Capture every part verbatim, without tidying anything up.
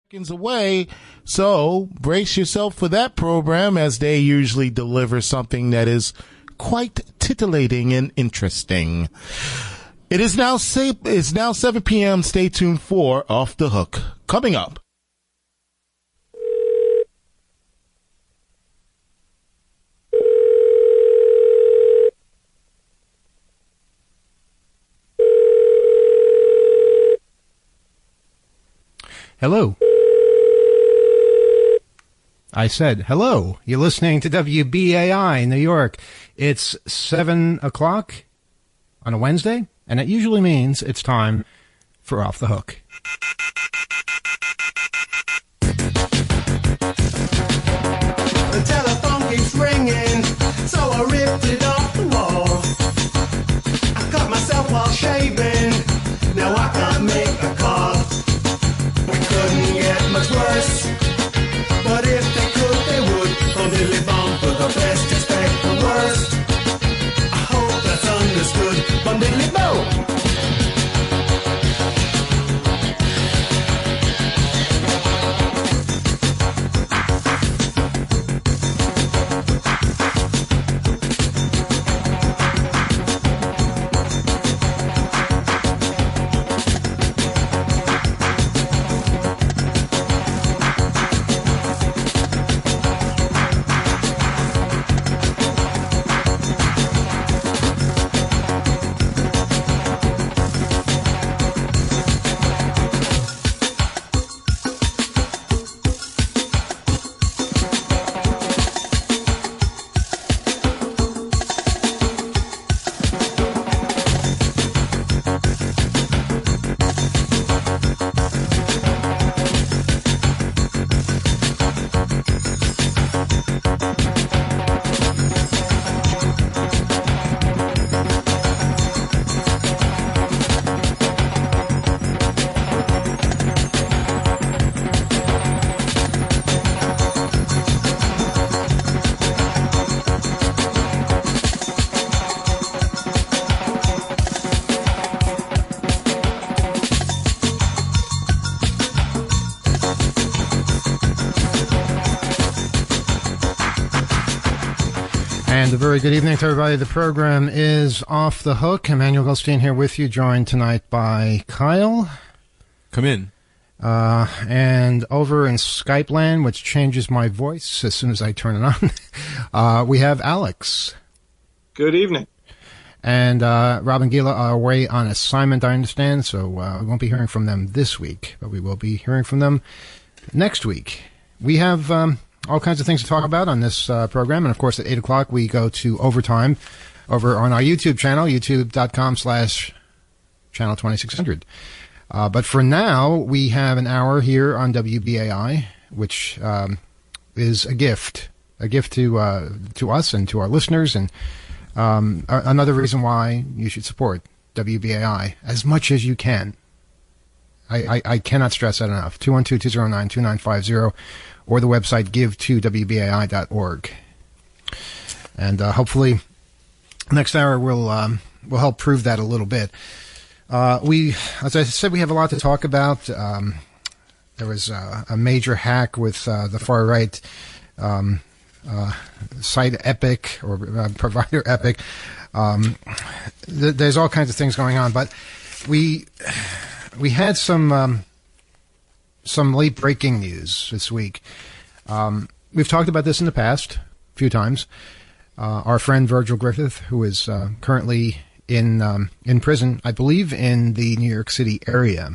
seconds away, so brace yourself for that program, as they usually deliver something that is quite titillating and interesting. It is now sa- it's now seven p.m. Stay tuned for Off the Hook. Coming up. Hello. I said, hello. You're listening to W B A I in New York. It's seven o'clock on a Wednesday, and it usually means it's time for Off the Hook. The telephone keeps ringing, so I ripped it off the wall. I cut myself while shaving, now I can't make a call. It couldn't get much worse, but if they could, they would. From Dilly Bomb for the best, expect the worst. I hope that's understood. From Dilly Bomb. And a very good evening to everybody. The program is Off the Hook. Emmanuel Goldstein here with you, joined tonight by Kyle. Come in. Uh, and over in Skype land, which changes my voice as soon as I turn it on, uh, we have Alex. Good evening. And uh, Rob and Gila are away on assignment, I understand, so uh, we won't be hearing from them this week, but we will be hearing from them next week. We have um, all kinds of things to talk about on this uh, program, and of course at eight o'clock we go to Overtime over on our YouTube channel, youtube.com slash channel 2600. Uh, but for now, we have an hour here on W B A I, which um, is a gift, a gift to uh, to us and to our listeners, and um, a- another reason why you should support W B A I as much as you can. I, I, I cannot stress that enough. two one two, two zero nine, two nine five zero, or the website give to W B A I dot org. And uh, hopefully next hour will um, will help prove that a little bit. Uh, we, as I said, we have a lot to talk about. Um, there was uh, a major hack with uh, the far right um, uh, site Epic or uh, provider Epic. Um, th- there's all kinds of things going on, but we we had some um, some late breaking news this week. Um, we've talked about this in the past a few times. Uh, our friend Virgil Griffith, who is uh, currently in um, in prison, I believe in the New York City area.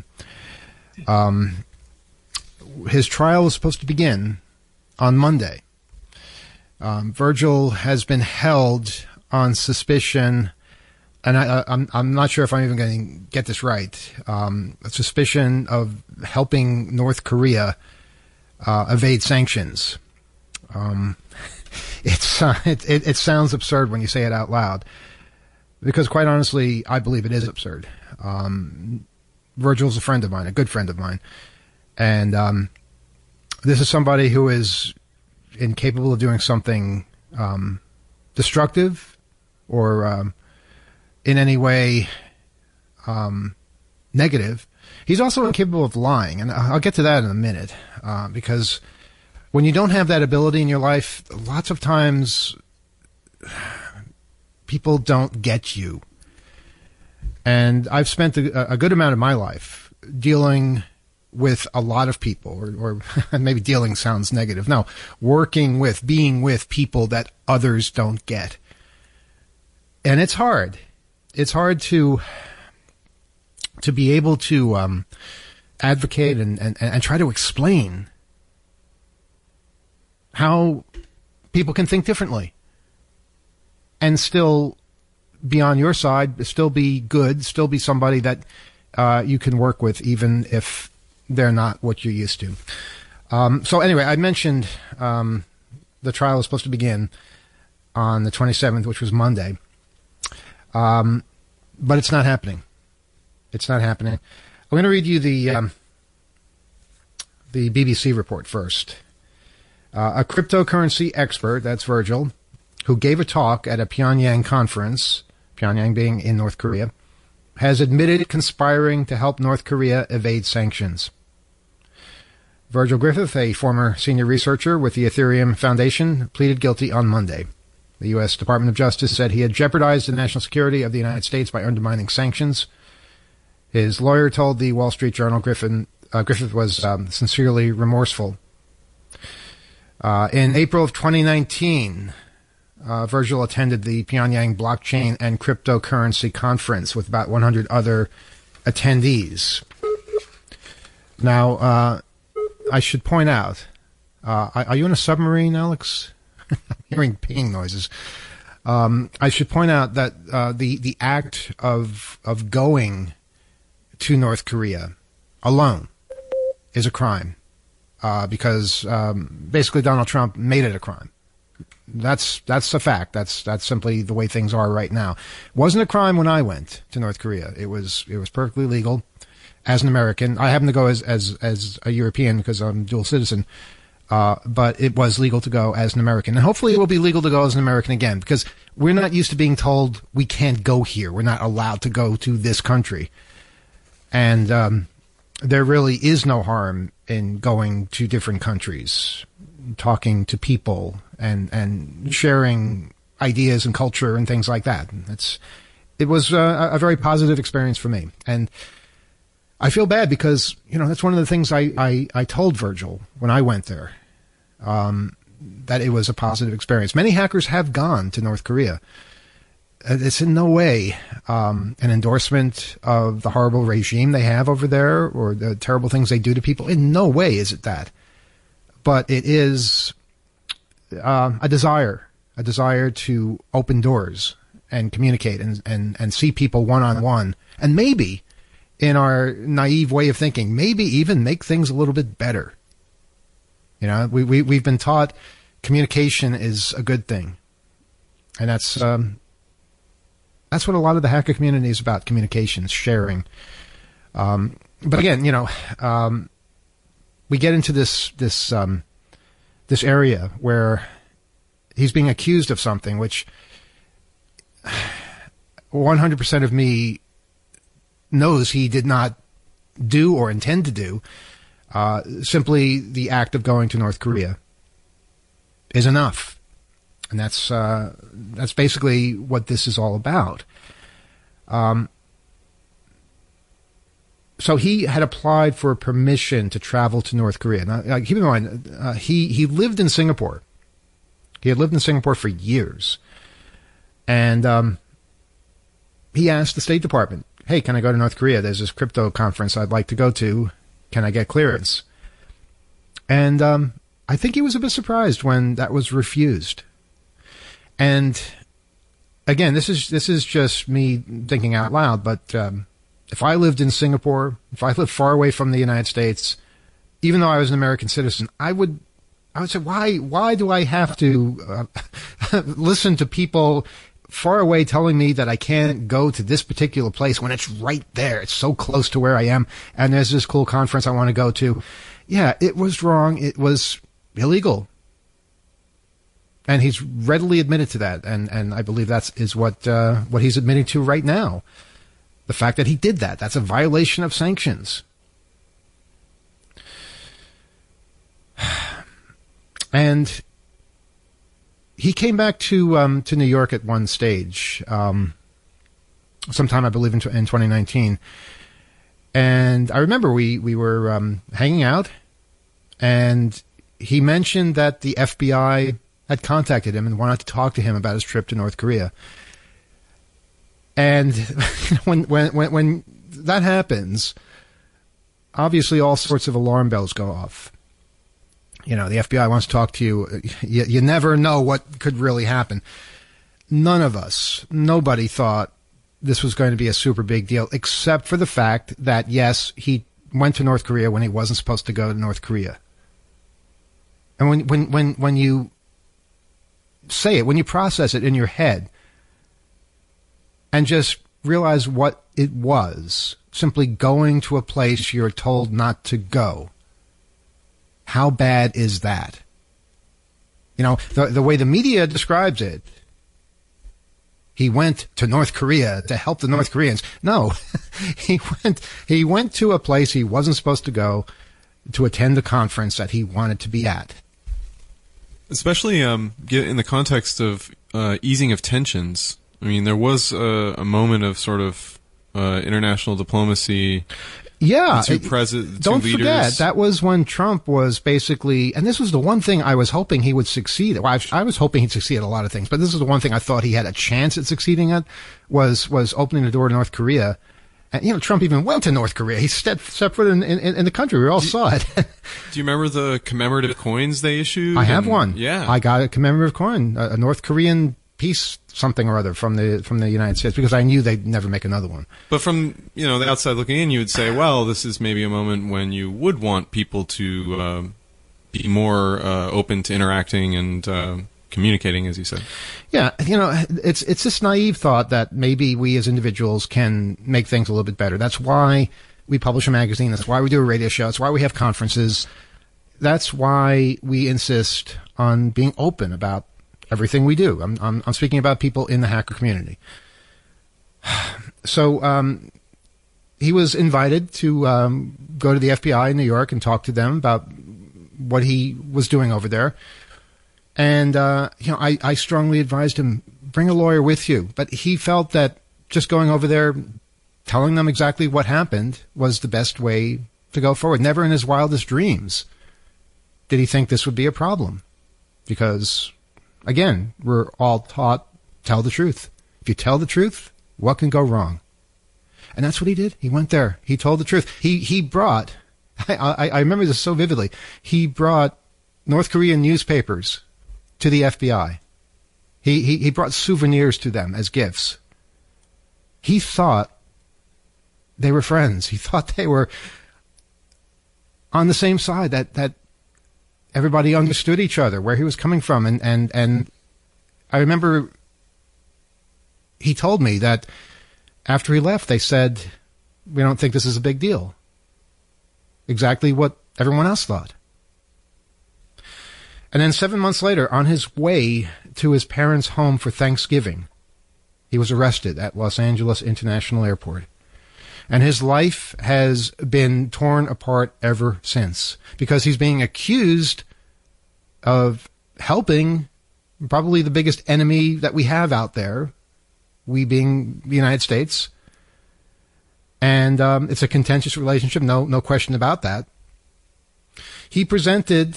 Um, his trial is supposed to begin on Monday. Um, Virgil has been held on suspicion, and I, I, I'm I'm not sure if I'm even going to get this right. Um, a suspicion of helping North Korea uh, evade sanctions. Um, it's uh, it, it it sounds absurd when you say it out loud. Because quite honestly, I believe it is absurd. Um, Virgil's a friend of mine, a good friend of mine. And um, this is somebody who is incapable of doing something um, destructive or um, in any way um, negative He's also incapable of lying, and I'll get to that in a minute, uh, because when you don't have that ability in your life, lots of times people don't get you. And I've spent a, a good amount of my life dealing with a lot of people, or, or maybe dealing sounds negative. No, working with, being with people that others don't get. And it's hard. It's hard to to be able to um, advocate and, and, and try to explain how people can think differently and still be on your side, still be good, still be somebody that uh, you can work with, even if they're not what you're used to. Um, so anyway, I mentioned um, the trial is supposed to begin on the twenty-seventh, which was Monday. Um, but it's not happening. It's not happening. I'm going to read you the um, the B B C report first. Uh, a cryptocurrency expert, that's Virgil, who gave a talk at a Pyongyang conference, Pyongyang being in North Korea, has admitted conspiring to help North Korea evade sanctions. Virgil Griffith, a former senior researcher with the Ethereum Foundation, pleaded guilty on Monday. The U S Department of Justice said he had jeopardized the national security of the United States by undermining sanctions. His lawyer told the Wall Street Journal Griffin, uh, Griffith was um, sincerely remorseful. Uh, in April of twenty nineteen, uh, Virgil attended the Pyongyang Blockchain and Cryptocurrency Conference with about one hundred other attendees. Now, uh, I should point out, uh, are you in a submarine, Alex? I'm hearing pinging noises. Um, I should point out that uh, the the act of of going to North Korea alone is a crime, uh, because um, basically Donald Trump made it a crime. That's that's a fact. That's that's simply the way things are right now. It wasn't a crime when I went to North Korea. It was it was perfectly legal as an American. I happen to go as as as a European because I'm dual citizen. Uh, but it was legal to go as an American. And hopefully it will be legal to go as an American again, because we're not used to being told we can't go here. We're not allowed to go to this country. And um, there really is no harm in going to different countries, talking to people, and, and sharing ideas and culture and things like that. It's, it was uh, a very positive experience for me. And I feel bad because, you know, that's one of the things I, I, I told Virgil when I went there, um, that it was a positive experience. Many hackers have gone to North Korea. It's in no way um, an endorsement of the horrible regime they have over there or the terrible things they do to people. In no way is it that. But it is uh, a desire, a desire to open doors and communicate and, and, and see people one-on-one. And maybe, in our naive way of thinking, maybe even make things a little bit better. You know, we, we, we've been taught communication is a good thing. And that's, um, that's what a lot of the hacker community is about, communications, sharing. Um, but again, you know, um, we get into this, this, um, this area where he's being accused of something, which one hundred percent of me knows he did not do or intend to do. Uh, simply the act of going to North Korea is enough. And that's, uh, that's basically what this is all about. Um, so he had applied for permission to travel to North Korea. Now, uh, keep in mind, uh, he, he lived in Singapore. He had lived in Singapore for years. And, um, he asked the State Department, hey, can I go to North Korea? There's this crypto conference I'd like to go to. Can I get clearance? And um, I think he was a bit surprised when that was refused. And again, this is this is just me thinking out loud, but um, if I lived in Singapore, if I lived far away from the United States, even though I was an American citizen, I would I would say, why why do I have to uh, listen to people far away telling me that I can't go to this particular place when it's right there. It's so close to where I am. And there's this cool conference I want to go to. Yeah, it was wrong. It was illegal. And he's readily admitted to that. And, and I believe that's is what, uh, what he's admitting to right now. The fact that he did that, that's a violation of sanctions. And he came back to um, to New York at one stage, um, sometime I believe in, tw- in twenty nineteen. And I remember we we were um, hanging out, and he mentioned that the F B I had contacted him and wanted to talk to him about his trip to North Korea. And when when when when that happens, obviously all sorts of alarm bells go off. You know, the F B I wants to talk to you. You, you never know what could really happen. None of us, nobody thought this was going to be a super big deal, except for the fact that, yes, he went to North Korea when he wasn't supposed to go to North Korea. And when, when, when, when you say it, when you process it in your head and just realize what it was, simply going to a place you're told not to go, how bad is that? You know, the, the way the media describes it, he went to North Korea to help the North Koreans. No, he went, he went to a place he wasn't supposed to go to attend a conference that he wanted to be at. Especially um, in the context of uh, easing of tensions. I mean, there was a, a moment of sort of uh, international diplomacy. Yeah. The two presidents, Don't two leaders. forget, that was when Trump was basically, and this was the one thing I was hoping he would succeed at. Well, I, I was hoping he'd succeed at a lot of things, but this is the one thing I thought he had a chance at succeeding at, was was opening the door to North Korea. And, you know, Trump even went to North Korea. He stepped, stepped foot in, in, in the country. We all do, saw it. Do you remember the commemorative coins they issued? I have and, one. Yeah. I got a commemorative coin, a, a North Korean peace something or other from the from the United States, because I knew they'd never make another one. But from, you know, the outside looking in, you would say, well, this is maybe a moment when you would want people to uh, be more uh, open to interacting and uh, communicating, as you said. Yeah, you know, it's it's this naive thought that maybe we as individuals can make things a little bit better. That's why we publish a magazine. That's why we do a radio show. That's why we have conferences. That's why we insist on being open about everything we do. I'm, I'm, I'm speaking about people in the hacker community. So um, he was invited to um, go to the F B I in New York and talk to them about what he was doing over there. And uh, you know, I, I strongly advised him, bring a lawyer with you. But he felt that just going over there, telling them exactly what happened was the best way to go forward. Never in his wildest dreams did he think this would be a problem. Because, again, we're all taught, tell the truth. If you tell the truth, what can go wrong? And that's what he did. He went there. He told the truth. He he brought, I, I, I remember this so vividly, he brought North Korean newspapers to the F B I. He, he, he brought souvenirs to them as gifts. He thought they were friends. He thought they were on the same side, that, that everybody understood each other, where he was coming from. And, and, and I remember he told me that after he left, they said, we don't think this is a big deal. Exactly what everyone else thought. And then seven months later, on his way to his parents' home for Thanksgiving, he was arrested at Los Angeles International Airport. And his life has been torn apart ever since, because he's being accused of helping probably the biggest enemy that we have out there, we being the United States. And um, it's a contentious relationship, no, no question about that. He presented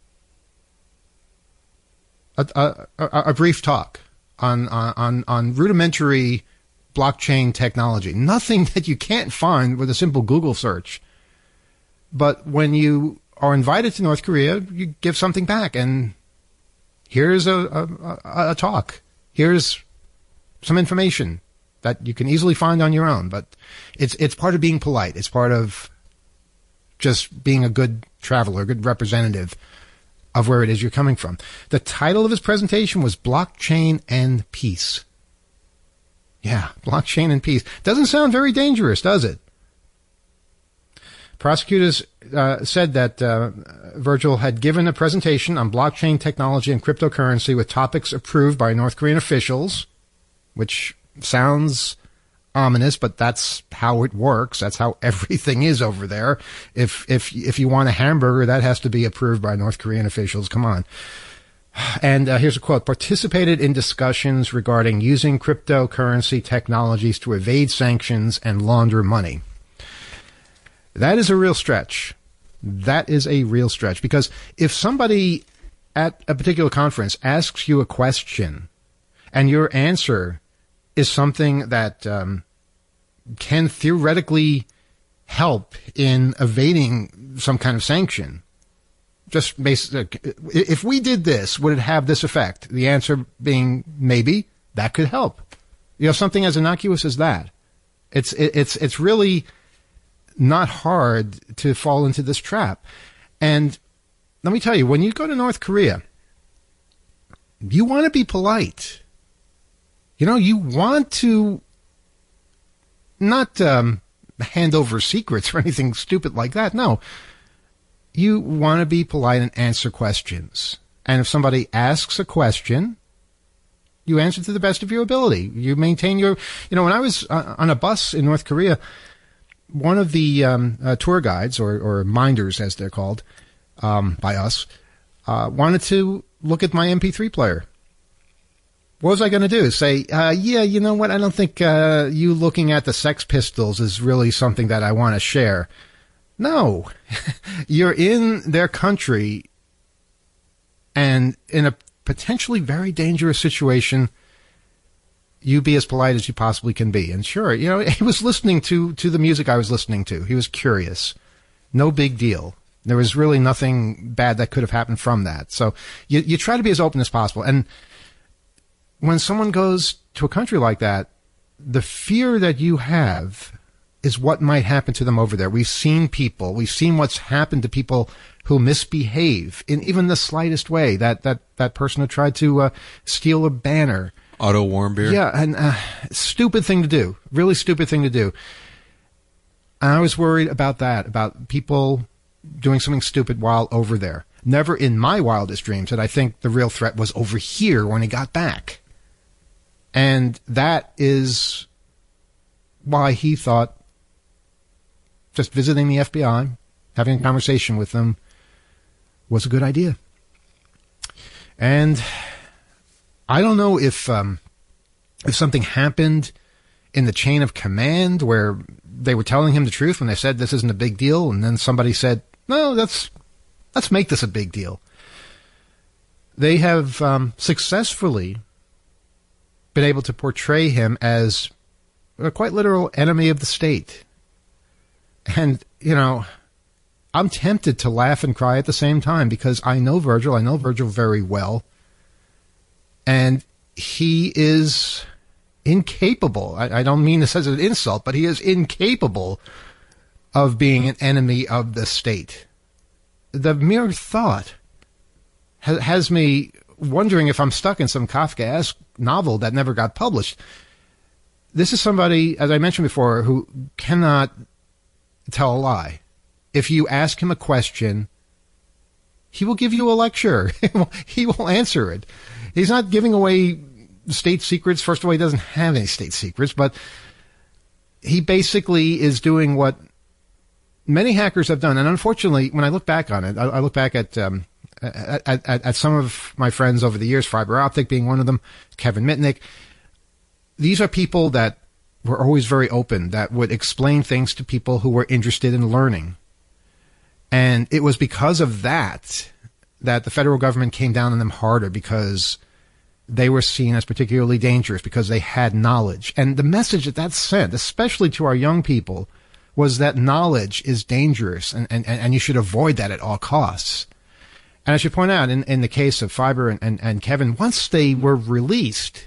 a, a, a, a brief talk on, on, on rudimentary blockchain technology. Nothing that you can't find with a simple Google search. But when you are invited to North Korea, you give something back. And here's a, a, a talk. Here's some information that you can easily find on your own. But it's it's part of being polite. It's part of just being a good traveler, a good representative of where it is you're coming from. The title of his presentation was Blockchain and Peace. Yeah, blockchain and peace. Doesn't sound very dangerous, does it? Prosecutors uh, said that uh, Virgil had given a presentation on blockchain technology and cryptocurrency with topics approved by North Korean officials, which sounds ominous, but that's how it works. That's how everything is over there. If if if you want a hamburger, that has to be approved by North Korean officials. Come on. And uh, here's a quote: participated in discussions regarding using cryptocurrency technologies to evade sanctions and launder money. That is a real stretch. That is a real stretch, because if somebody at a particular conference asks you a question and your answer is something that um, can theoretically help in evading some kind of sanction, just basic, if we did this, would it have this effect? The answer being maybe, that could help. You know, something as innocuous as that. It's it, it's it's really not hard to fall into this trap. And let me tell you, when you go to North Korea, you want to be polite. You know, you want to not um, hand over secrets or anything stupid like that. No. You want to be polite and answer questions. And if somebody asks a question, you answer to the best of your ability. You maintain your... You know, when I was uh, on a bus in North Korea, one of the um, uh, tour guides, or, or minders as they're called, um, by us, uh, wanted to look at my M P three player. What was I going to do? Say, uh, yeah, you know what? I don't think uh, you looking at the Sex Pistols is really something that I want to share. No. You're in their country and in a potentially very dangerous situation. You be as polite as you possibly can be. And sure, you know, he was listening to, to the music I was listening to. He was curious. No big deal. There was really nothing bad that could have happened from that. So you, you try to be as open as possible. And when someone goes to a country like that, the fear that you have is what might happen to them over there. We've seen people, we've seen what's happened to people who misbehave in even the slightest way. That, that, that person who tried to uh, steal a banner. Otto Warmbier. Yeah, and uh, stupid thing to do. Really stupid thing to do. And I was worried about that, about people doing something stupid while over there. Never in my wildest dreams did I think the real threat was over here when he got back. And that is why he thought just visiting the F B I, having a conversation with them, was a good idea. And I don't know if um, if something happened in the chain of command where they were telling him the truth when they said this isn't a big deal, and then somebody said, no, let's, let's make this a big deal. They have um, successfully been able to portray him as a quite literal enemy of the state. And, you know, I'm tempted to laugh and cry at the same time because I know Virgil. I know Virgil very well. And he is incapable. I, I don't mean this as an insult, but he is incapable of being an enemy of the state. The mere thought ha- has me wondering if I'm stuck in some Kafkaesque novel that never got published. This is somebody, as I mentioned before, who cannot tell a lie. If you ask him a question, he will give you a lecture. He will answer it. He's not giving away state secrets. First of all, he doesn't have any state secrets, but he basically is doing what many hackers have done. And unfortunately, when I look back on it, I, I look back at, um, at, at, at some of my friends over the years, Fiber Optic being one of them, Kevin Mitnick. These are people that were always very open, that would explain things to people who were interested in learning. And it was because of that that the federal government came down on them harder, because they were seen as particularly dangerous because they had knowledge. And the message that that sent, especially to our young people, was that knowledge is dangerous and, and, and you should avoid that at all costs. And I should point out, in, in the case of Fiber and, and, and Kevin, once they were released,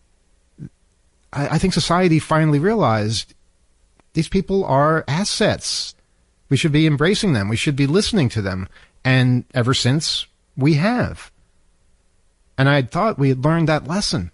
I, I think society finally realized these people are assets. We should be embracing them. We should be listening to them. And ever since, we have. And I thought we had learned that lesson.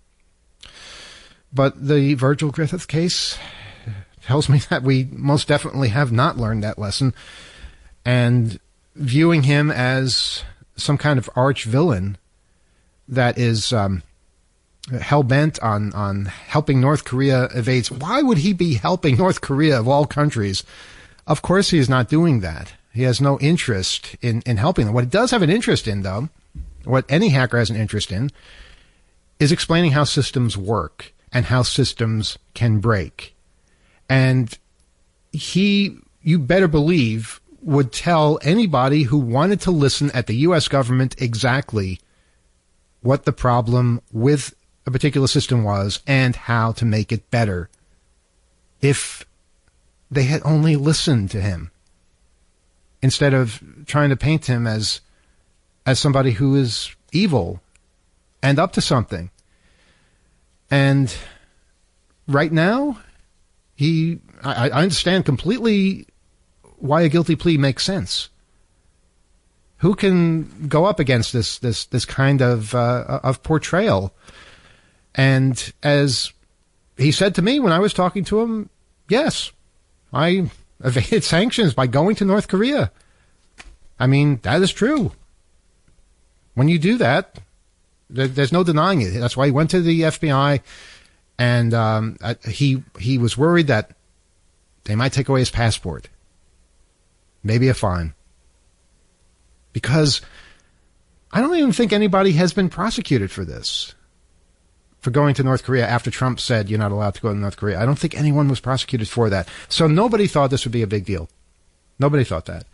But the Virgil Griffith case tells me that we most definitely have not learned that lesson. And viewing him as some kind of arch villain that is um, hell-bent on, on helping North Korea evade. Why would he be helping North Korea of all countries? Of course he is not doing that. He has no interest in, in helping them. What he does have an interest in, though, what any hacker has an interest in, is explaining how systems work and how systems can break. And he, you better believe, would tell anybody who wanted to listen at the U S government exactly what the problem with a particular system was and how to make it better if they had only listened to him, instead of trying to paint him as as somebody who is evil and up to something. And right now, he I, I understand completely why a guilty plea makes sense. Who can go up against this this this kind of uh, of portrayal? And as he said to me when I was talking to him, yes, I evaded sanctions by going to North Korea. I mean, that is true. When you do that, there, there's no denying it. That's why he went to the F B I, and um, he he was worried that they might take away his passport, maybe a fine. Because I don't even think anybody has been prosecuted for this, for going to North Korea after Trump said you're not allowed to go to North Korea. I don't think anyone was prosecuted for that. So nobody thought this would be a big deal. Nobody thought that.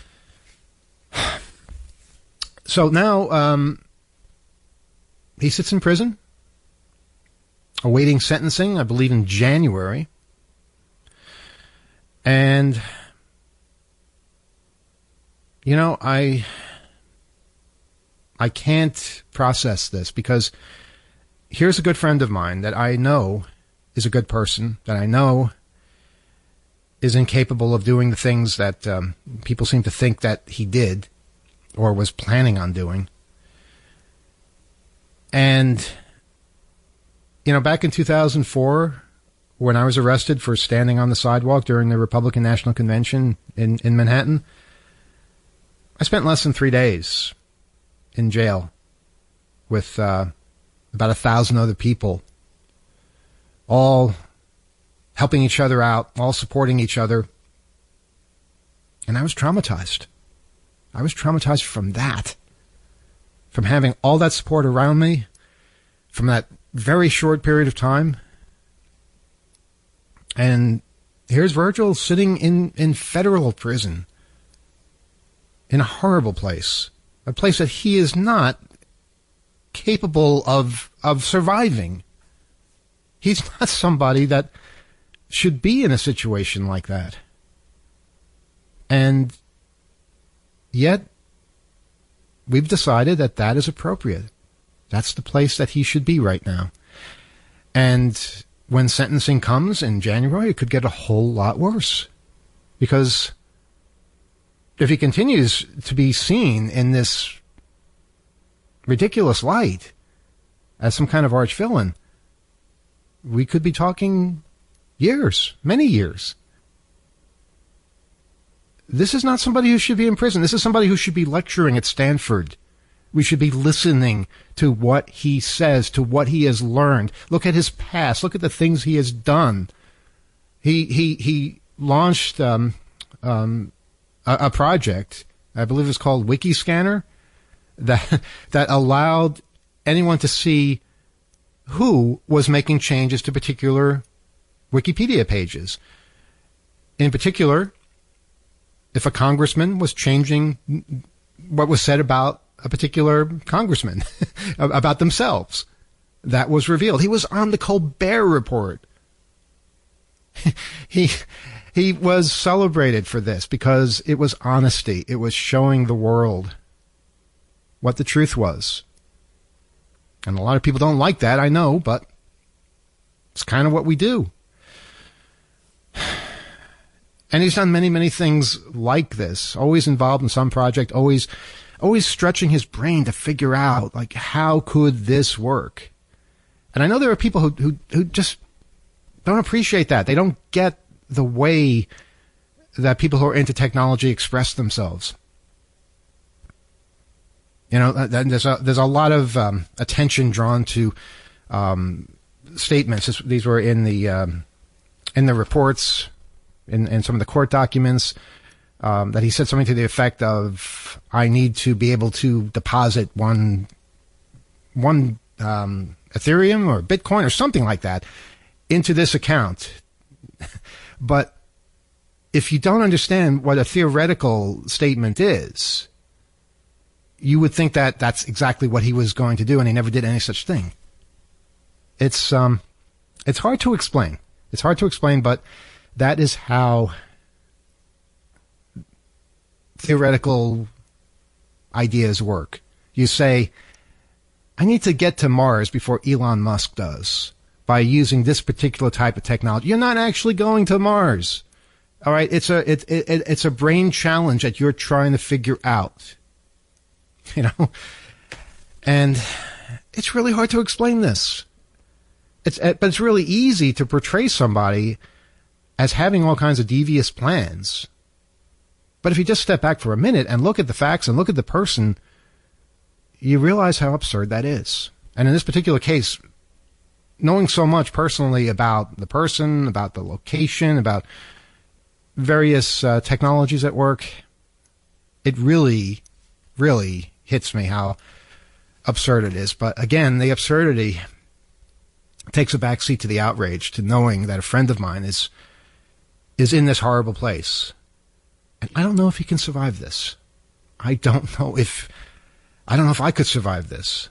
So now um, he sits in prison, awaiting sentencing, I believe in January. And, you know, I I can't process this, because here's a good friend of mine that I know is a good person, that I know is incapable of doing the things that um, people seem to think that he did or was planning on doing. And, you know, back in two thousand four, when I was arrested for standing on the sidewalk during the Republican National Convention in, in Manhattan, I spent less than three days in jail with uh, about a thousand other people, all helping each other out, all supporting each other. And I was traumatized. I was traumatized from that, from having all that support around me, from that very short period of time. And here's Virgil sitting in, in federal prison, in a horrible place, a place that he is not capable of of surviving. He's not somebody that should be in a situation like that. And yet, we've decided that that is appropriate. That's the place that he should be right now. And when sentencing comes in January, it could get a whole lot worse. Because if he continues to be seen in this ridiculous light as some kind of arch villain, we could be talking years, many years. This is not somebody who should be in prison. This is somebody who should be lecturing at Stanford. We should be listening to what he says, to what he has learned. Look at his past. Look at the things he has done. He he he launched um, um, a, a project, I believe it's called Wikiscanner, that that allowed anyone to see who was making changes to particular Wikipedia pages. In particular, if a congressman was changing what was said about a particular congressman, about themselves, that was revealed. He was on the Colbert Report. he he was celebrated for this because it was honesty. It was showing the world what the truth was. And a lot of people don't like that, I know, but it's kind of what we do. And he's done many, many things like this, always involved in some project, always always stretching his brain to figure out, like, how could this work? And I know there are people who, who, who just don't appreciate that. They don't get the way that people who are into technology express themselves. You know, there's a, there's a lot of um, attention drawn to um, statements. This, these were in the um, in the reports, in, in some of the court documents, um, that he said something to the effect of, "I need to be able to deposit one one um, Ethereum or Bitcoin or something like that into this account." But if you don't understand what a theoretical statement is, you would think that that's exactly what he was going to do, and he never did any such thing. It's um, it's hard to explain. It's hard to explain, but that is how theoretical ideas work. You say, "I need to get to Mars before Elon Musk does by using this particular type of technology." You're not actually going to Mars. All right, it's a it, it it's a brain challenge that you're trying to figure out. You know, and it's really hard to explain this. It's but it's really easy to portray somebody as having all kinds of devious plans. But if you just step back for a minute and look at the facts and look at the person, you realize how absurd that is. And in this particular case, knowing so much personally about the person, about the location, about various uh, technologies at work, it really, really hits me how absurd it is. But again, the absurdity takes a backseat to the outrage, to knowing that a friend of mine is is in this horrible place. And I don't know if he can survive this. I don't know if I don't know if I could survive this.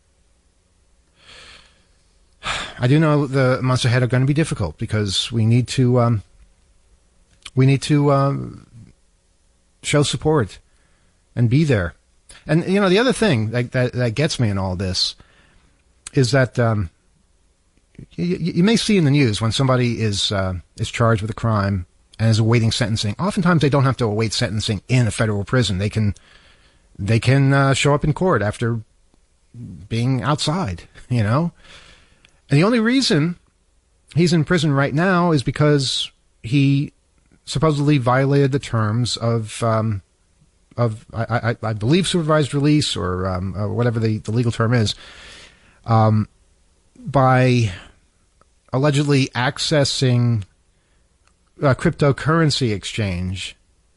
I do know the months ahead are going to be difficult because we need to um, we need to um, show support and be there. And you know, the other thing that that, that gets me in all this is that um, you, you may see in the news when somebody is uh, is charged with a crime and is awaiting sentencing. Oftentimes, they don't have to await sentencing in a federal prison. They can they can uh, show up in court after being outside. You know. And the only reason he's in prison right now is because he supposedly violated the terms of, um, of I, I, I believe, supervised release or, um, or whatever the, the legal term is, um, by allegedly accessing a cryptocurrency exchange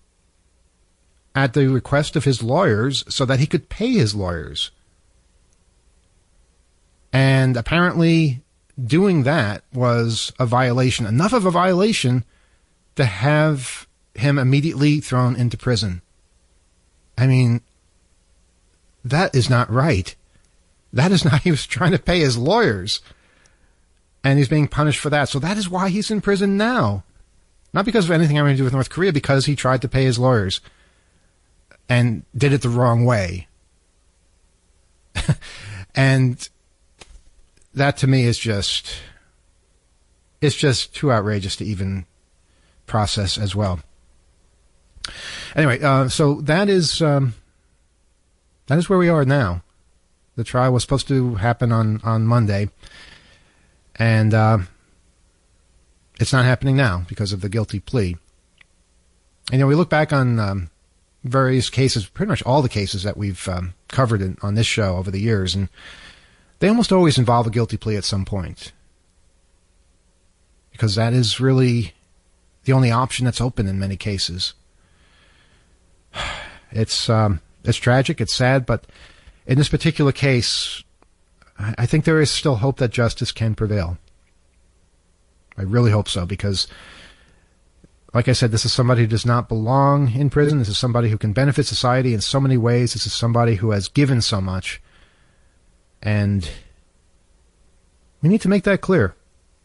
at the request of his lawyers so that he could pay his lawyers. And apparently doing that was a violation, enough of a violation to have him immediately thrown into prison. I mean, that is not right. That is not, he was trying to pay his lawyers, and he's being punished for that. So that is why he's in prison now. Not because of anything having to do with North Korea, because he tried to pay his lawyers and did it the wrong way. And that to me is just, it's just too outrageous to even process as well. Anyway, uh, so that is, um, that is where we are now. The trial was supposed to happen on, on Monday, and uh, it's not happening now because of the guilty plea. And, you know, we look back on um, various cases, pretty much all the cases that we've um, covered in, on this show over the years, and they almost always involve a guilty plea at some point, because that is really the only option that's open in many cases. It's um, it's tragic, it's sad, but in this particular case, I, I think there is still hope that justice can prevail. I really hope so, because, like I said, this is somebody who does not belong in prison. This is somebody who can benefit society in so many ways. This is somebody who has given so much. And we need to make that clear.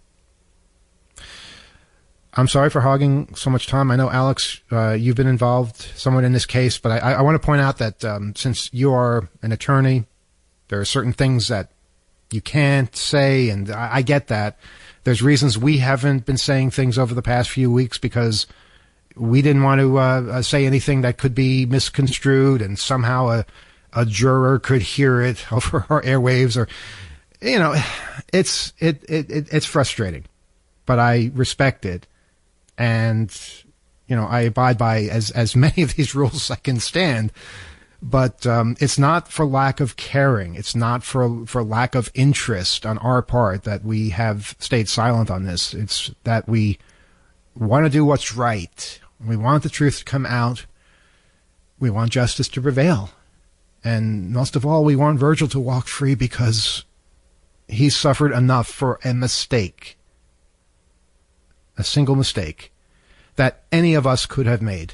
I'm sorry for hogging so much time. I know, Alex, uh, you've been involved somewhat in this case, but I, I want to point out that um, since you are an attorney, there are certain things that you can't say, and I, I get that. There's reasons we haven't been saying things over the past few weeks because we didn't want to uh, say anything that could be misconstrued and somehow a a juror could hear it over our airwaves, or, you know, it's, it, it, it, it's frustrating, but I respect it. And, you know, I abide by as, as many of these rules as I can stand, But um, it's not for lack of caring. It's not for for lack of interest on our part that we have stayed silent on this. It's that we want to do what's right. We want the truth to come out. We want justice to prevail. And most of all, we want Virgil to walk free because he's suffered enough for a mistake, a single mistake that any of us could have made.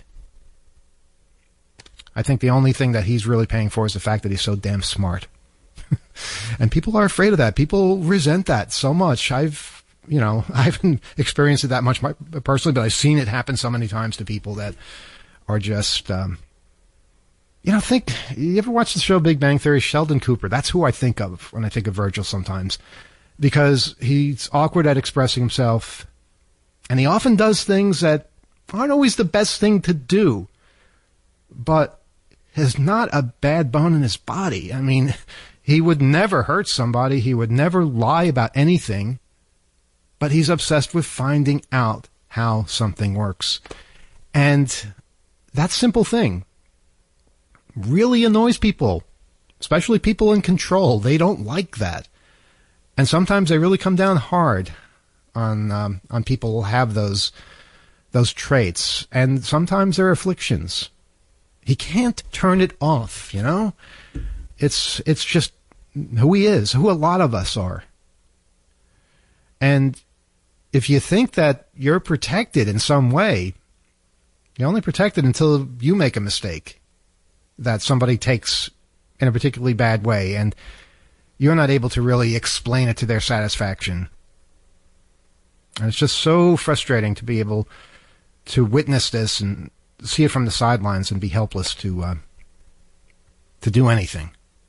I think the only thing that he's really paying for is the fact that he's so damn smart. And people are afraid of that. People resent that so much. I've, you know, I haven't experienced it that much personally, but I've seen it happen so many times to people that are just, um, you know, think, you ever watch the show Big Bang Theory? Sheldon Cooper, that's who I think of when I think of Virgil sometimes, because he's awkward at expressing himself, and he often does things that aren't always the best thing to do, but has not a bad bone in his body. I mean, he would never hurt somebody. He would never lie about anything, but he's obsessed with finding out how something works. And that simple thing really annoys people, especially people in control. They don't like that. And sometimes they really come down hard on um, on people who have those those traits. And sometimes they're afflictions. He can't turn it off, you know? It's it's just who he is, who a lot of us are. And if you think that you're protected in some way, you're only protected until you make a mistake that somebody takes in a particularly bad way, and you're not able to really explain it to their satisfaction. And it's just so frustrating to be able to witness this and see it from the sidelines and be helpless to uh, to do anything.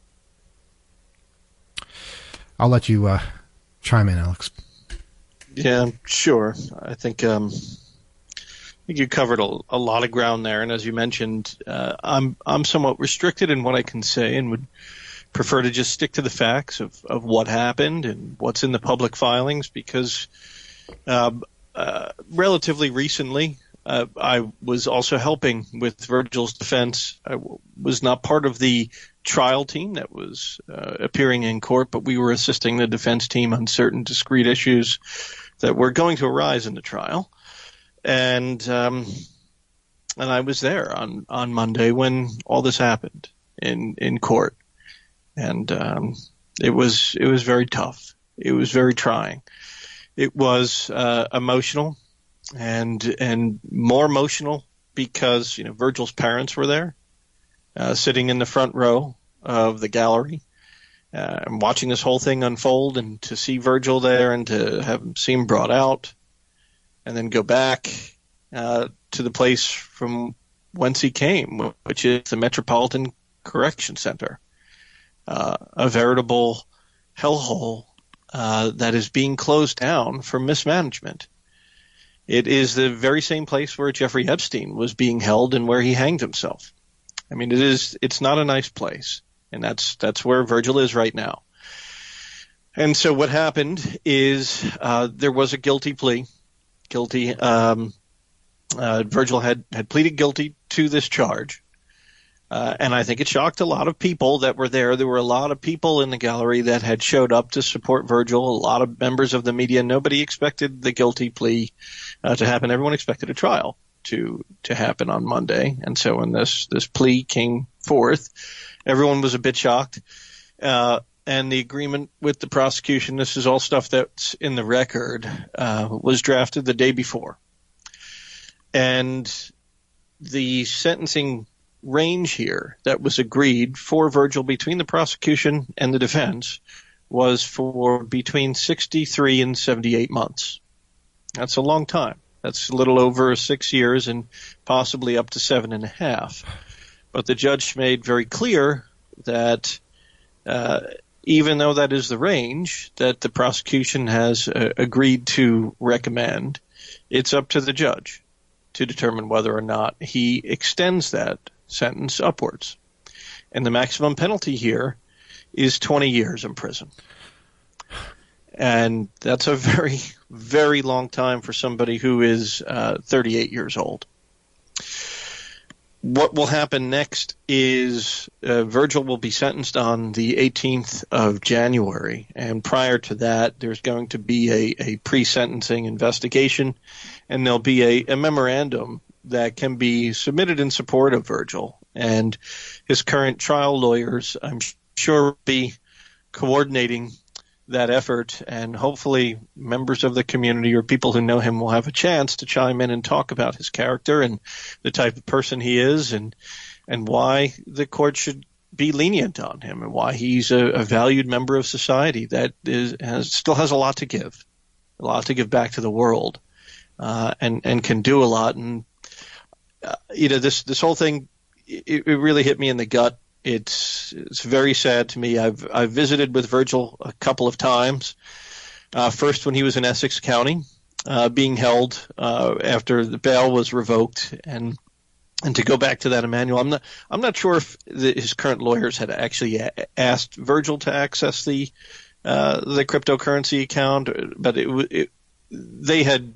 I'll let you uh, chime in, Alex. Yeah, sure. I think um, I think you covered a, a lot of ground there, and as you mentioned, uh, I'm I'm somewhat restricted in what I can say, and would prefer to just stick to the facts of, of what happened and what's in the public filings, because uh, uh, relatively recently, Uh, I was also helping with Virgil's defense. I w- was not part of the trial team that was uh, appearing in court, but we were assisting the defense team on certain discrete issues that were going to arise in the trial. And um, and I was there on, on Monday when all this happened in, in court. And um, it was it was very tough. It was very trying. It was uh, emotional. And and more emotional because, you know, Virgil's parents were there, uh, sitting in the front row of the gallery, uh, and watching this whole thing unfold, and to see Virgil there and to have him see him brought out, and then go back uh, to the place from whence he came, which is the Metropolitan Correction Center, uh, a veritable hellhole uh, that is being closed down for mismanagement. It is the very same place where Jeffrey Epstein was being held and where he hanged himself. I mean, it is, it's not a nice place. And that's, that's where Virgil is right now. And so what happened is, uh, there was a guilty plea. Guilty, um, uh, Virgil had, had pleaded guilty to this charge. Uh, and I think it shocked a lot of people that were there. There were a lot of people in the gallery that had showed up to support Virgil, a lot of members of the media. Nobody expected the guilty plea uh, to happen. Everyone expected a trial to to happen on Monday. And so when this, this plea came forth, everyone was a bit shocked. Uh, and the agreement with the prosecution, this is all stuff that's in the record, uh, was drafted the day before. And the sentencing range here that was agreed for Virgil between the prosecution and the defense was for between sixty-three and seventy-eight months. That's a long time. That's a little over six years and possibly up to seven and a half. But the judge made very clear that uh, even though that is the range that the prosecution has uh, agreed to recommend, it's up to the judge to determine whether or not he extends that sentence upwards. And the maximum penalty here is twenty years in prison. And that's a very, very long time for somebody who is uh, thirty-eight years old. what will happen next is uh, Virgil will be sentenced on the eighteenth of January, and prior to that, there's going to be a, a pre-sentencing investigation, and there'll be a, a memorandum that can be submitted in support of Virgil. And his current trial lawyers, I'm sure, will be coordinating that effort, and hopefully members of the community or people who know him will have a chance to chime in and talk about his character and the type of person he is, and and why the court should be lenient on him, and why he's a, a valued member of society that is has, still has a lot to give, a lot to give back to the world, uh, and and can do a lot. And uh, you know, this this whole thing, it, it really hit me in the gut. It's it's very sad to me. I've I've visited with Virgil a couple of times. Uh, first, when he was in Essex County, uh, being held uh, after the bail was revoked, and and to go back to that, Emmanuel, I'm not I'm not sure if the, his current lawyers had actually a- asked Virgil to access the uh, the cryptocurrency account, but it, it they had.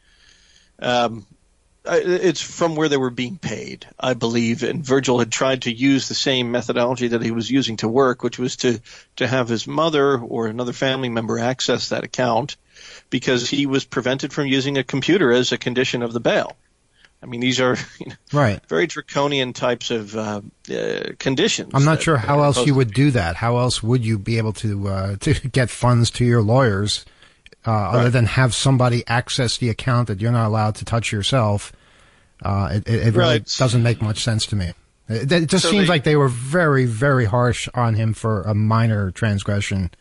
Um, It's from where they were being paid, I believe, and Virgil had tried to use the same methodology that he was using to work, which was to, to have his mother or another family member access that account, because he was prevented from using a computer as a condition of the bail. I mean, these are you know, right. very draconian types of uh, uh, conditions. I'm not that, sure how else you to- would do that. How else would you be able to uh, to get funds to your lawyers? Uh, Right. Other than have somebody access the account that you're not allowed to touch yourself, uh, it, it, it really Right. doesn't make much sense to me. It, it just So seems they- like they were very, very harsh on him for a minor transgression.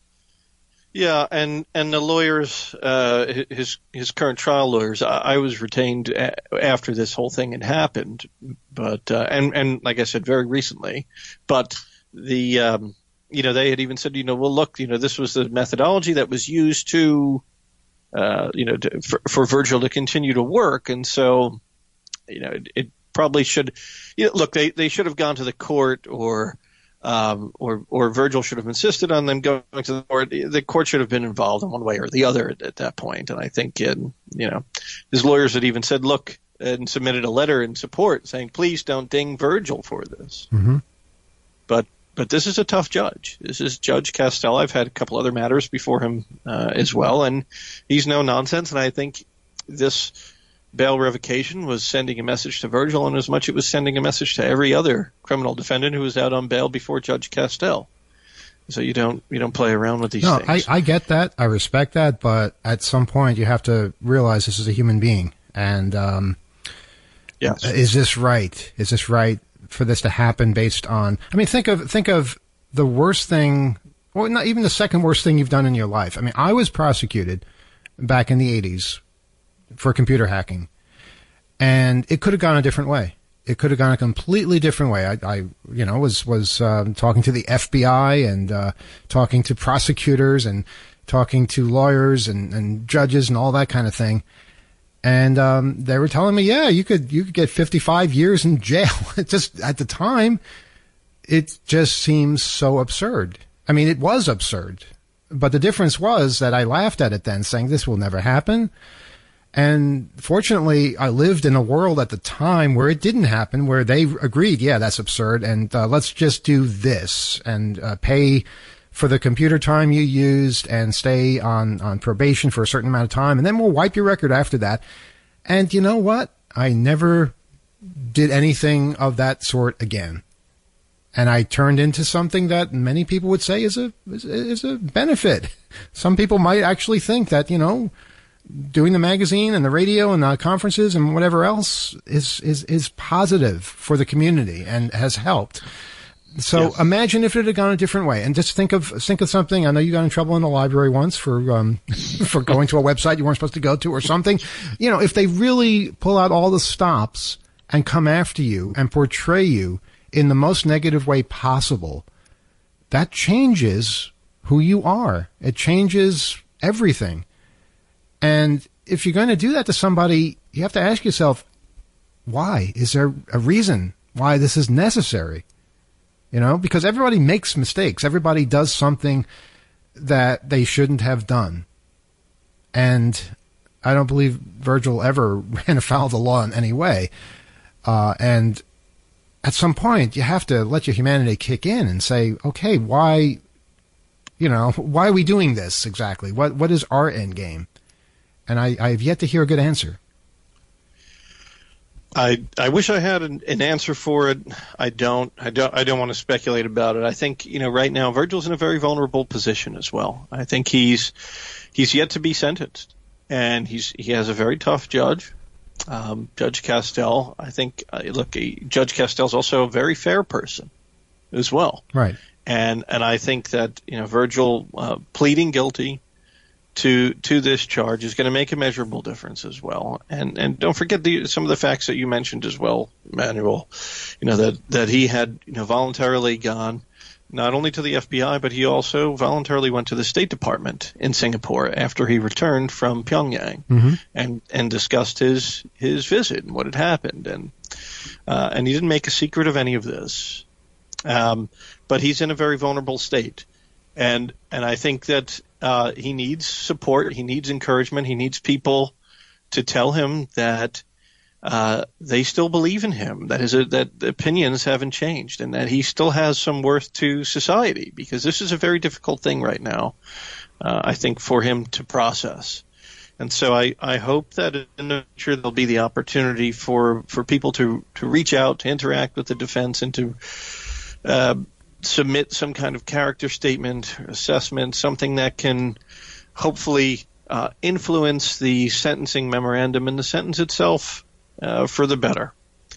Yeah, and and the lawyers, uh, his his current trial lawyers, I, I was retained a, after this whole thing had happened, but uh, and and like I said, very recently, but the um, you know they had even said, you know, well, look, you know, this was the methodology that was used to, uh, you know, to, for, for Virgil to continue to work, and so, you know, it, it probably should, you know, look, they they should have gone to the court, or. Um, or, or Virgil should have insisted on them going to the court. The court should have been involved in one way or the other at, at that point. And I think, in, you know, his lawyers had even said, look, and submitted a letter in support saying, please don't ding Virgil for this. Mm-hmm. But, but this is a tough judge. This is Judge Castell. I've had a couple other matters before him, uh, as well. And he's no nonsense. And I think this bail revocation was sending a message to Virgil, and as much it was sending a message to every other criminal defendant who was out on bail before Judge Castell. So you don't you don't play around with these No, things. I, I get that. I respect that. But at some point, you have to realize this is a human being. And um, yes. is this right? Is this right for this to happen based on... I mean, think of think of the worst thing, well, not even the second worst thing you've done in your life. I mean, I was prosecuted back in the eighties for computer hacking, and it could have gone a different way. It could have gone a completely different way. I, I you know, was was um, talking to the F B I and uh, talking to prosecutors and talking to lawyers and, and judges and all that kind of thing. And um, they were telling me, yeah, you could you could get fifty-five years in jail. It just at the time, it just seems so absurd. I mean, it was absurd, but the difference was that I laughed at it then, saying this will never happen. And fortunately, I lived in a world at the time where it didn't happen, where they agreed, yeah, that's absurd, and uh, let's just do this and uh, pay for the computer time you used and stay on, on probation for a certain amount of time, and then we'll wipe your record after that. And you know what? I never did anything of that sort again. And I turned into something that many people would say is a is, is a benefit. Some people might actually think that, you know, doing the magazine and the radio and the conferences and whatever else is, is, is positive for the community and has helped. So Yes. imagine if it had gone a different way, and just think of, think of something. I know you got in trouble in the library once for, um, for going to a website you weren't supposed to go to or something. You know, if they really pull out all the stops and come after you and portray you in the most negative way possible, that changes who you are. It changes everything. And if you're going to do that to somebody, you have to ask yourself, why? Is there a reason why this is necessary? You know, because everybody makes mistakes. Everybody does something that they shouldn't have done. And I don't believe Virgil ever ran afoul of the law in any way. Uh, and at some point, you have to let your humanity kick in and say, okay, why, you know, why are we doing this exactly? What What is our end game? And I, I have yet to hear a good answer. I I wish I had an, an answer for it. I don't. I don't. I don't want to speculate about it. I think you know right now Virgil's in a very vulnerable position as well. I think he's he's yet to be sentenced, and he's he has a very tough judge, um, Judge Castell. I think uh, look, he, Judge Castell's also a very fair person as well. Right. And and I think that you know Virgil uh, pleading guilty to to this charge is going to make a measurable difference as well. And and don't forget the some of the facts that you mentioned as well, Manuel. You know that that he had you know voluntarily gone not only to the F B I, but he also voluntarily went to the State Department in Singapore after he returned from Pyongyang, mm-hmm. and and discussed his his visit and what had happened. And uh, and he didn't make a secret of any of this. Um, but he's in a very vulnerable state, and and I think that. Uh, he needs support. He needs encouragement. He needs people to tell him that uh, they still believe in him, that his that the opinions haven't changed, and that he still has some worth to society. Because this is a very difficult thing right now, uh, I think, for him to process. And so I, I hope that in the future there'll be the opportunity for, for people to, to reach out, to interact with the defense, and to uh, submit some kind of character statement, assessment, something that can hopefully uh, influence the sentencing memorandum and the sentence itself uh, for the better.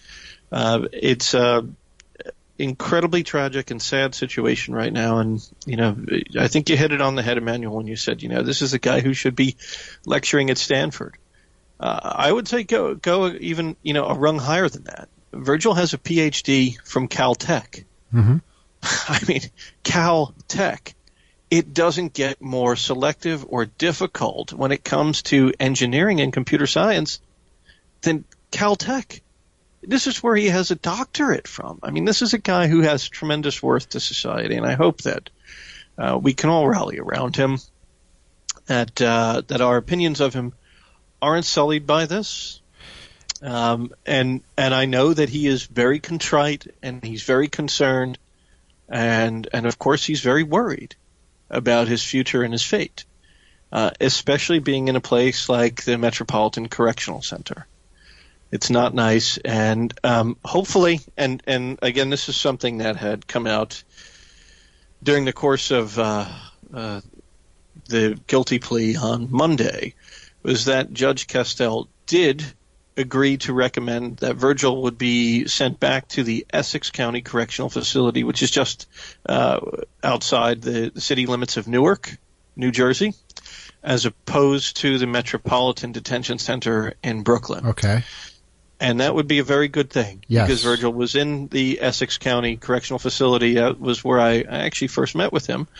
Uh, it's an incredibly tragic and sad situation right now, and you know, I think you hit it on the head, Emmanuel, when you said, you know, this is a guy who should be lecturing at Stanford. Uh, I would say go go even you know a rung higher than that. Virgil has a P H D from Caltech. Mm-hmm. I mean, Caltech, it doesn't get more selective or difficult when it comes to engineering and computer science than Caltech. This is where he has a doctorate from. I mean, this is a guy who has tremendous worth to society, and I hope that uh, we can all rally around him, that, uh, that our opinions of him aren't sullied by this. Um, and and I know that he is very contrite, and he's very concerned. And, and of course, he's very worried about his future and his fate, uh, especially being in a place like the Metropolitan Correctional Center. It's not nice. And um, hopefully, and, and again, this is something that had come out during the course of uh, uh, the guilty plea on Monday, was that Judge Castell did agreed to recommend that Virgil would be sent back to the Essex County Correctional Facility, which is just uh, outside the, the city limits of Newark, New Jersey, as opposed to the Metropolitan Detention Center in Brooklyn. Okay. And that would be a very good thing, yes. Because Virgil was in the Essex County Correctional Facility. That was where I, I actually first met with him.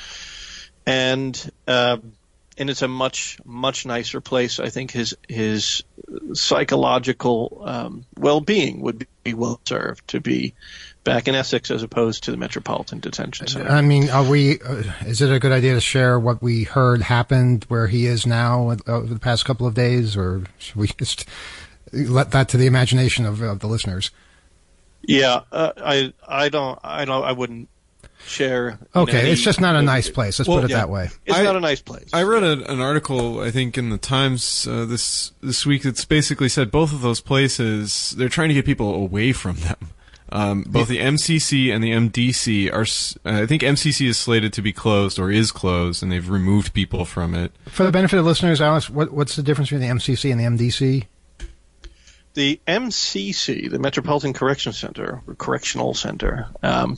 And uh, and it's a much, much nicer place. I think his his psychological um, well-being would be well served to be back in Essex as opposed to the Metropolitan Detention Center. I mean, are we? Uh, is it a good idea to share what we heard happened where he is now over the past couple of days, or should we just let that to the imagination of, of the listeners? Yeah, uh, I I don't I don't I wouldn't share. Okay, know, it's just not a nice place. Let's well, put it yeah. that way. It's I, not a nice place. I read a, an article, I think, in the Times uh, this this week that's basically said both of those places, they're trying to get people away from them. Um, both the M C C and the M D C are, uh, I think M C C is slated to be closed or is closed, and they've removed people from it. For the benefit of listeners, Alex, what, what's the difference between the M C C and the M D C? The M C C, the Metropolitan Correction Center, or Correctional Center, um,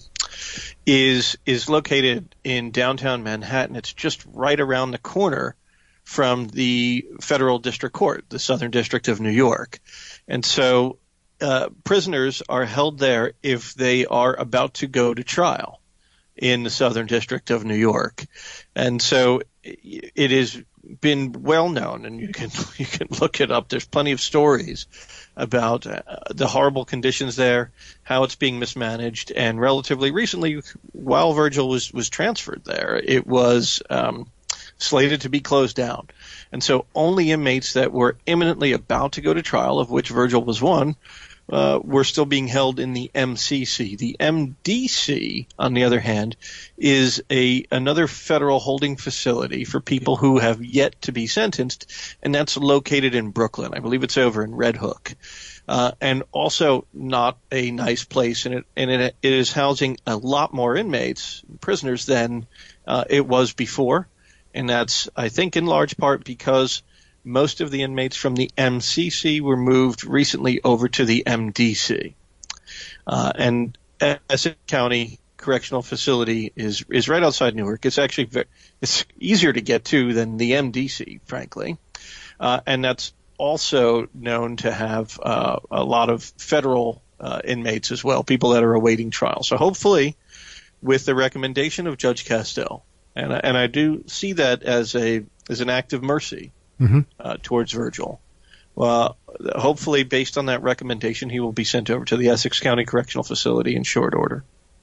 is is located in downtown Manhattan. It's just right around the corner from the Federal District Court, the Southern District of New York. And so uh, prisoners are held there if they are about to go to trial in the Southern District of New York. And so it has been well known, and you can you can look it up. There's plenty of stories about uh, the horrible conditions there, how it's being mismanaged, and relatively recently, while Virgil was, was transferred there, it was um, slated to be closed down. And so only inmates that were imminently about to go to trial, of which Virgil was one, uh, were still being held in the M C C. The M D C, on the other hand, is a another federal holding facility for people who have yet to be sentenced, and that's located in Brooklyn. I believe it's over in Red Hook. Uh, and also not a nice place, and it and it, it is housing a lot more inmates, prisoners, than uh, it was before, and that's, I think, in large part because most of the inmates from the M C C were moved recently over to the M D C, uh, and Essex County Correctional Facility is is right outside Newark. It's actually very, it's easier to get to than the M D C, frankly, uh, and that's also known to have uh, a lot of federal uh, inmates as well, people that are awaiting trial. So hopefully, with the recommendation of Judge Castell, and I, and I do see that as a as an act of mercy mm-hmm. uh, towards Virgil. Well, hopefully, based on that recommendation, he will be sent over to the Essex County Correctional Facility in short order.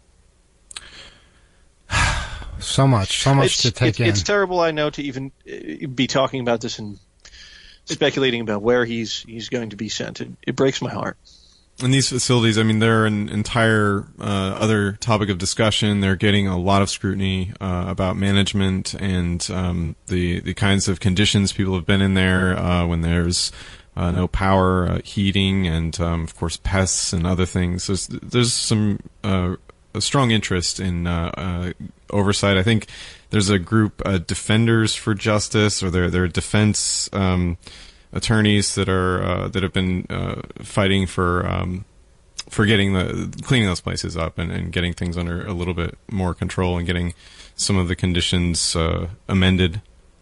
So much, so much it's, to take it, in. It's terrible, I know, to even be talking about this and speculating about where he's he's going to be sent. It, it breaks my heart. And these facilities, I mean, they're an entire uh, other topic of discussion. They're getting a lot of scrutiny uh, about management and um, the the kinds of conditions people have been in there uh, when there's uh, no power, uh, heating, and um, of course pests and other things. There's there's some uh, a strong interest in uh, uh, oversight. I think there's a group, uh, Defenders for Justice, or their their defense um, attorneys that are uh, that have been uh, fighting for um, for getting the cleaning those places up and, and getting things under a little bit more control and getting some of the conditions uh, amended.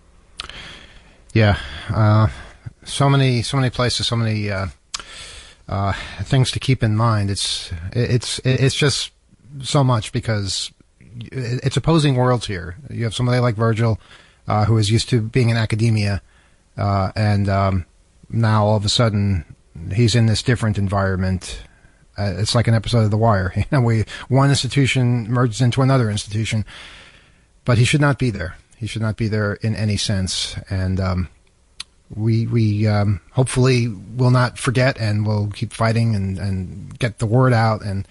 Yeah, uh, so many so many places, so many uh, uh, things to keep in mind. It's it's it's just so much because it's opposing worlds here. You have somebody like Virgil, uh, who is used to being in academia, uh, and um, now all of a sudden he's in this different environment. Uh, it's like an episode of The Wire. You know, we one institution merges into another institution, but he should not be there. He should not be there in any sense. And um, we we um, hopefully will not forget, and we'll keep fighting and, and get the word out. And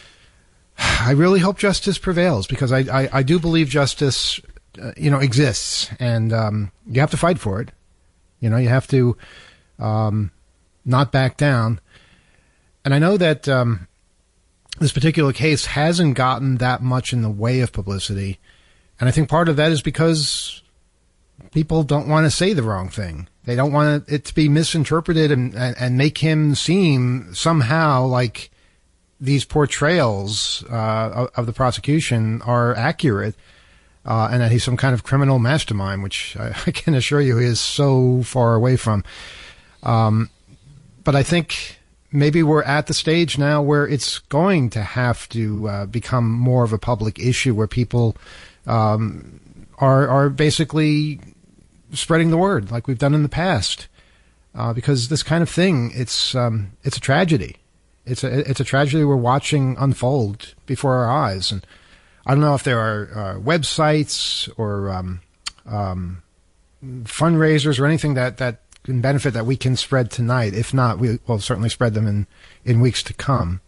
I really hope justice prevails, because I, I, I do believe justice, uh, you know, exists, and um, you have to fight for it. You know, you have to um, not back down. And I know that um, this particular case hasn't gotten that much in the way of publicity, and I think part of that is because people don't want to say the wrong thing. They don't want it to be misinterpreted and, and, and make him seem somehow like these portrayals uh, of the prosecution are accurate, uh, and that he's some kind of criminal mastermind, which I, I can assure you he is so far away from. Um, but I think maybe we're at the stage now where it's going to have to uh, become more of a public issue, where people um, are are basically spreading the word like we've done in the past, uh, because this kind of thing, it's um, it's a tragedy. It's a it's a tragedy we're watching unfold before our eyes, and I don't know if there are uh, websites or um, um, fundraisers or anything that, that can benefit that we can spread tonight. If not, we will certainly spread them in, in weeks to come.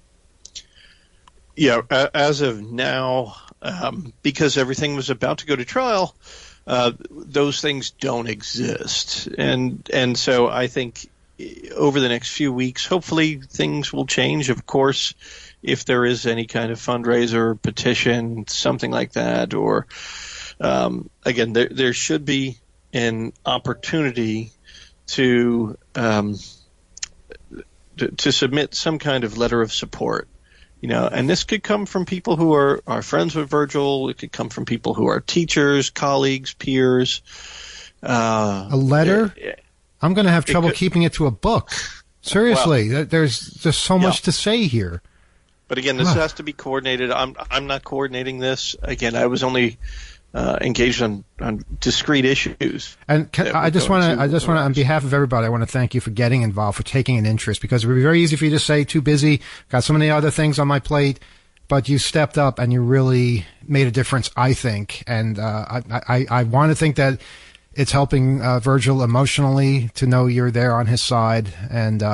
Yeah, as of now, um, because everything was about to go to trial, uh, those things don't exist, and and so I think over the next few weeks, hopefully things will change. Of course, if there is any kind of fundraiser, petition, something like that, or um, again, there there should be an opportunity to, um, to to submit some kind of letter of support. You know, and this could come from people who are, are friends with Virgil. It could come from people who are teachers, colleagues, peers. Uh, a letter? It, I'm going to have trouble could, keeping it to a book. Seriously, well, there's just so much yeah. to say here. But again, this has to be coordinated. I'm I'm not coordinating this. Again, I was only uh, engaged on, on discrete issues. And can, I just want to I just want to on behalf of everybody, I want to thank you for getting involved, for taking an interest, because it would be very easy for you to say, too busy, got so many other things on my plate. But you stepped up and you really made a difference, I think. And uh, I, I I want to think that it's helping uh, Virgil emotionally to know you're there on his side. And um,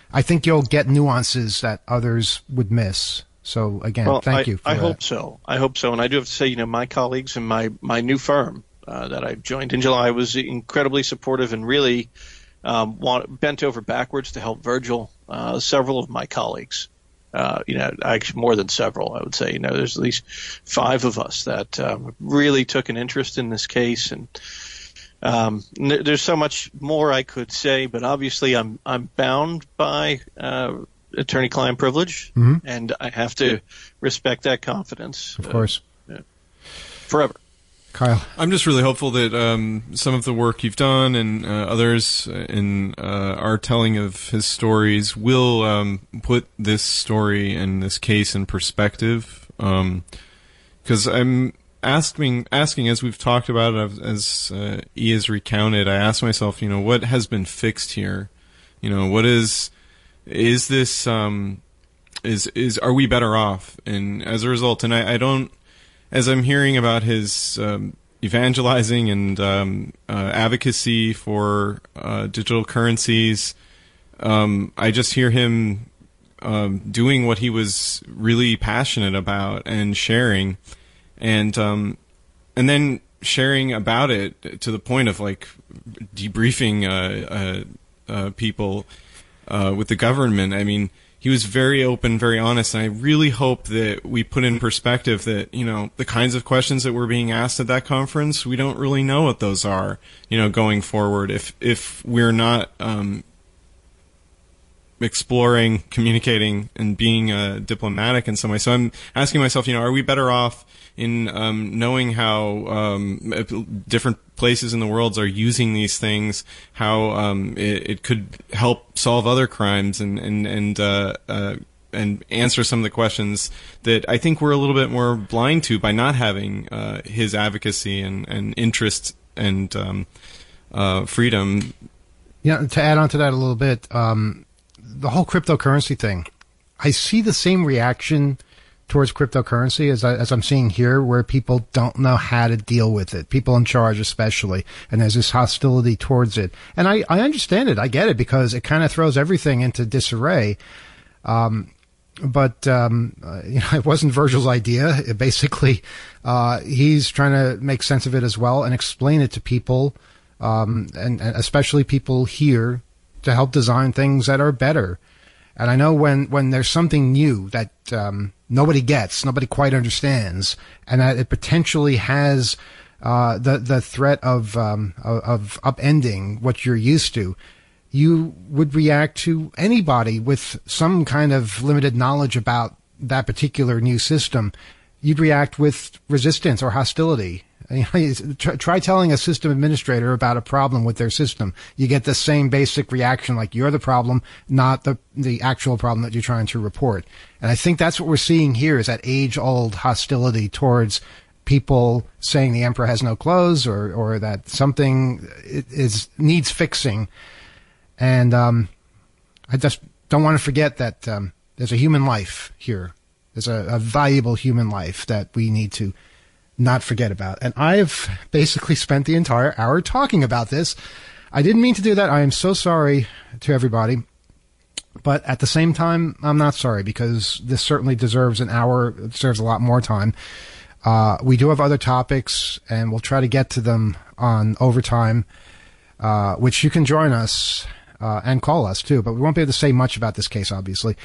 I think you'll get nuances that others would miss. So again, well, thank I, you for I that. hope so. I hope so. And I do have to say, you know, my colleagues and my, my new firm uh, that I joined in July was incredibly supportive and really um, want, bent over backwards to help Virgil. Uh, several of my colleagues, uh, you know, actually more than several, I would say, you know, there's at least five of us that um, really took an interest in this case. And um, n- there's so much more I could say, but obviously I'm I'm bound by uh, attorney-client privilege, mm-hmm. and I have to respect that confidence. Of course. Uh, forever. Kyle. I'm just really hopeful that um, some of the work you've done and uh, others in uh, our telling of his stories will um, put this story and this case in perspective. Because um, I'm asking, asking as we've talked about it, as uh, E has recounted, I asked myself, you know, what has been fixed here? You know, what is is this? Um, is is are we better off? And as a result, and I, I don't. As I'm hearing about his um, evangelizing and um, uh, advocacy for uh, digital currencies, um, I just hear him um, doing what he was really passionate about and sharing, and um, and then sharing about it to the point of like debriefing uh, uh, uh, people uh, with the government. I mean, he was very open, very honest, and I really hope that we put in perspective that, you know, the kinds of questions that were being asked at that conference, we don't really know what those are, you know, going forward. If if we're not um, exploring, communicating, and being uh, diplomatic in some way. So I'm asking myself, you know, are we better off in um, knowing how um, different places in the world are using these things, how um, it, it could help solve other crimes and and and uh, uh, and answer some of the questions that I think we're a little bit more blind to by not having uh, his advocacy and, and interest and um, uh, freedom. Yeah, to add on to that a little bit, um, the whole cryptocurrency thing, I see the same reaction towards cryptocurrency as, I, as I'm seeing here, where people don't know how to deal with it, people in charge especially, and there's this hostility towards it. And I, I understand it. I get it, because it kind of throws everything into disarray. Um, but um, uh, you know, it wasn't Virgil's idea. It basically, uh, he's trying to make sense of it as well and explain it to people, um, and, and especially people here, to help design things that are better. And I know when, when there's something new that um, nobody gets, nobody quite understands, and that it potentially has uh, the the threat of, um, of of upending what you're used to, you would react to anybody with some kind of limited knowledge about that particular new system. You'd react with resistance or hostility. You know, try, try telling a system administrator about a problem with their system. You get the same basic reaction, like you're the problem, not the the actual problem that you're trying to report. And I think that's what we're seeing here, is that age-old hostility towards people saying the emperor has no clothes, or or that something is needs fixing. And um, I just don't want to forget that um, there's a human life here. There's a, a valuable human life that we need to not forget about. And I've basically spent the entire hour talking about this. I didn't mean to do that. I am so sorry to everybody. But at the same time, I'm not sorry, because this certainly deserves an hour. It deserves a lot more time. Uh, we do have other topics, and we'll try to get to them on overtime, uh, which you can join us uh, and call us too. But we won't be able to say much about this case, obviously.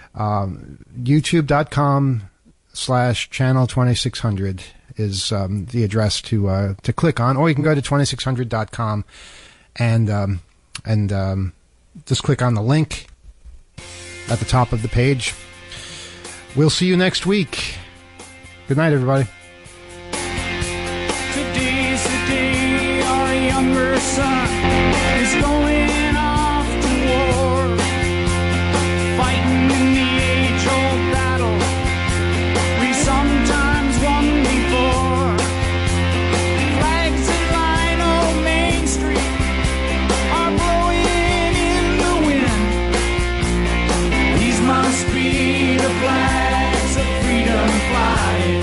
Um, YouTube.com slash channel 2600 is um, the address to uh, to click on, or you can go to twenty-six hundred dot com and um, and um, just click on the link at the top of the page. We'll see you next week. Good night, everybody. Today's the day our younger son is going off to war, fighting in the age-old battle we sometimes won before. Flags that line old Main Street are blowing in the wind. These must be the flags of freedom flying.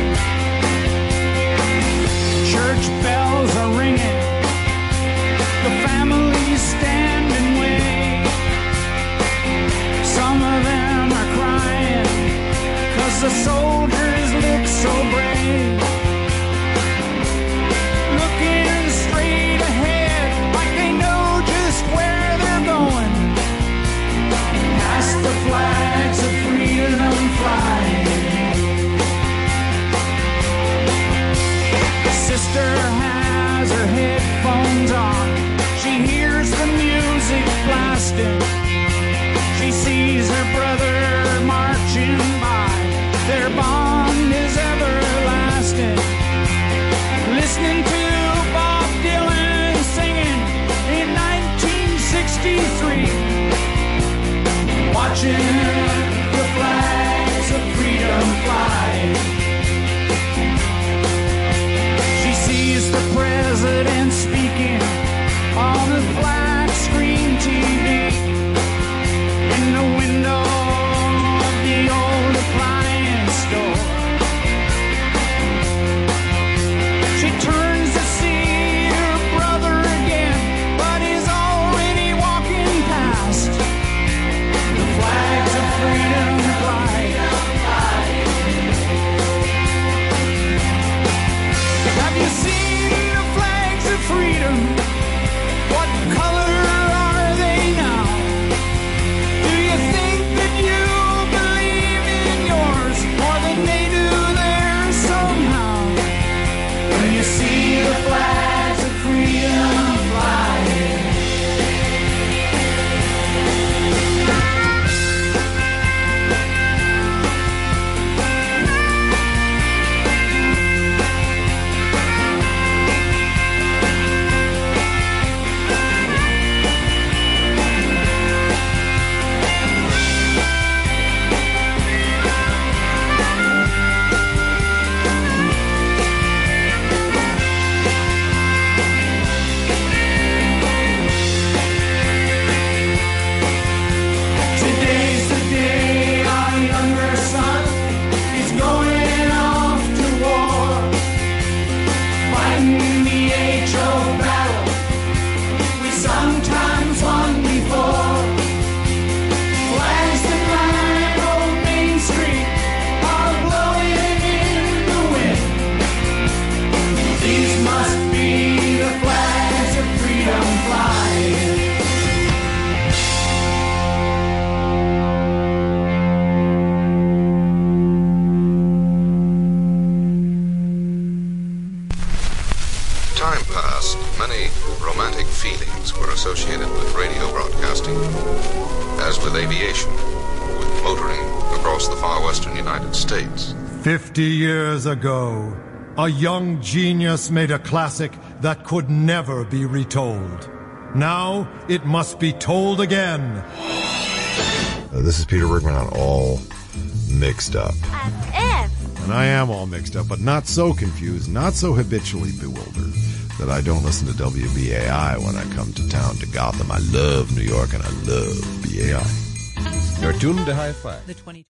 Church bells are ringing, the has her headphones on. She hears the music blasting. She sees her brother marching by. Their bond is everlasting. Listening to Bob Dylan singing in nineteen sixty-three. Watching the flags of freedom fly. She sees the president speaking on the flat screen T V in the window of the old appliance store. She turns to see her brother again, but he's already walking past. The flags of freedom fly. Have you seen the flags of freedom? What color are they now? Do you think that you believe in yours more than they do theirs somehow? When you see the flags of freedom flying. Today's the day our younger son is going off to war, fighting the age-old battle we sometimes won before. Flags that line old Main Street are blowing in the wind. These must be the flags of freedom flying. Time passed, many romantic feelings were associated with radio broadcasting, as with aviation, with motoring across the far western United States. Fifty years ago, a young genius made a classic that could never be retold. Now, it must be told again. Uh, this is Peter Rickman on All Mixed Up. F. And I am all mixed up, but not so confused, not so habitually bewildered that I don't listen to W B A I when I come to town to Gotham. I love New York and I love B A I. You're tuned to High Five. The twenty